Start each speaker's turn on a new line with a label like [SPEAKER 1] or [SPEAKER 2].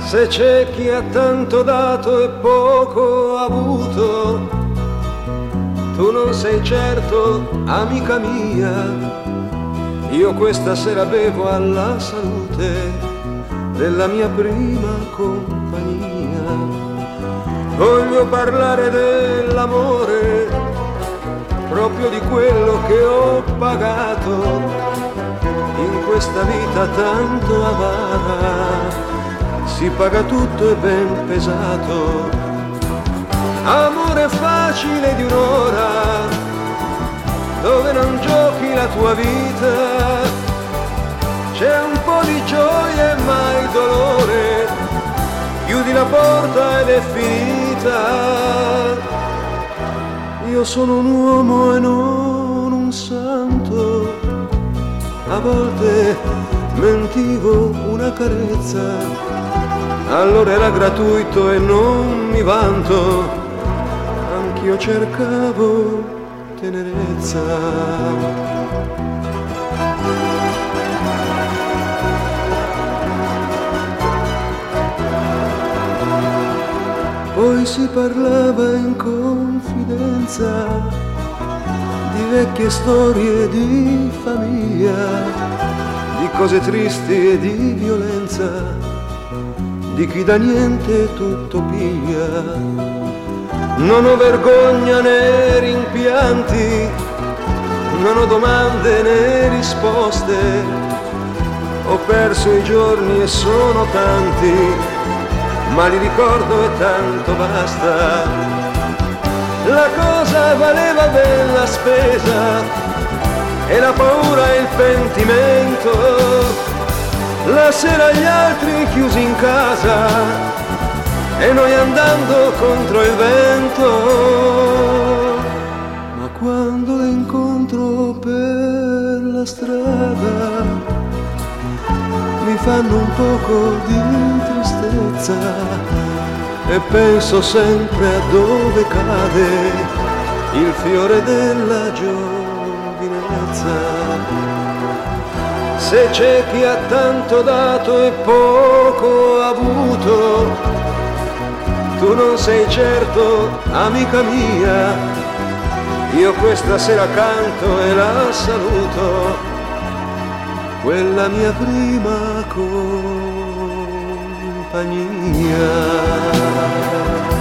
[SPEAKER 1] Se c'è chi ha tanto dato e poco avuto, tu non sei certo amica mia. Io questa sera bevo alla salute della mia prima compagnia. Voglio parlare dell'amore, proprio di quello che ho pagato in questa vita tanto avara. Si paga tutto e ben pesato. Amore facile di un'ora, dove non giochi la tua vita. C'è un po' di gioia e mai dolore. Chiudi la porta ed è finita. Io sono un uomo e non un santo. A volte mentivo una carezza, allora era gratuito e non mi vanto, anch'io cercavo tenerezza. Poi si parlava in confidenza di vecchie storie di famiglia, di cose tristi e di violenza, di chi da niente tutto piglia. Non ho vergogna né rimpianti, non ho domande né risposte. Ho perso i giorni e sono tanti, ma li ricordo e tanto basta. La cosa valeva ben la spesa e la paura e il pentimento. La sera gli altri chiusi in casa e noi andando contro il vento. Ma quando le incontro per la strada mi fanno un poco di tristezza e penso sempre a dove cade il fiore della giovinezza. Se c'è chi ha tanto dato e poco avuto, tu non sei certo amica mia. Io questa sera canto e la saluto, quella mia prima compagnia.